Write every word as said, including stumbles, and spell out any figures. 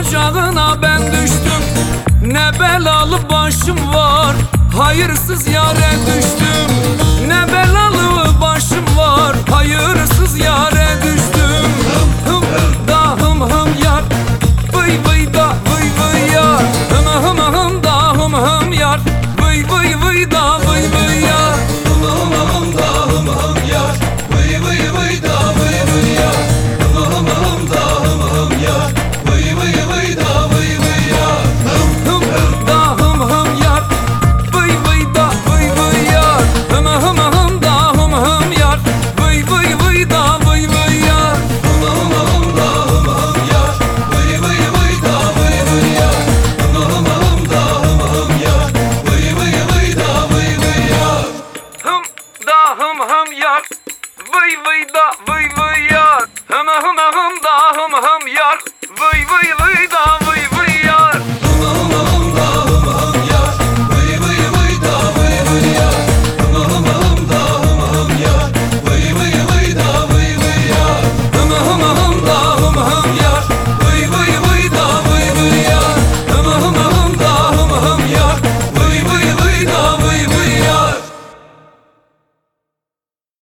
ocağına ben düştüm. Ne belalı başım var, hayırsız yare düştüm. Ne belalı başım var, hayırsız yare düştüm. Hım da hım hım yar, vıy vıy da vıy vıy yar. Hım hım hım da hım hım yar, vıy vıy vıy da vıy vıy yar. Hım hım hım da hım hım yar, vıy vıy vıy da vıy vıy yar. Hım hım hım da hım hım yar, vıy vıy vıy da vıy vıy yar. Hım hım da hım hım yar, vıy vıy da vıy vıy yar. Hım hım hım da hım hım yar, vıy vıy vıy da vıy vıy yar. Hım hım hım da hım hım yar, vıy vıy vıy da vıy vıy yar. Hım hım hım da hım hım yar, vıy vıy vıy da vıy vıy yar. Hım da hım hım yar, vıy vıy da vıy vıy yar. Hım hım hım da hım hım yar, vıy vıy vıy da vıy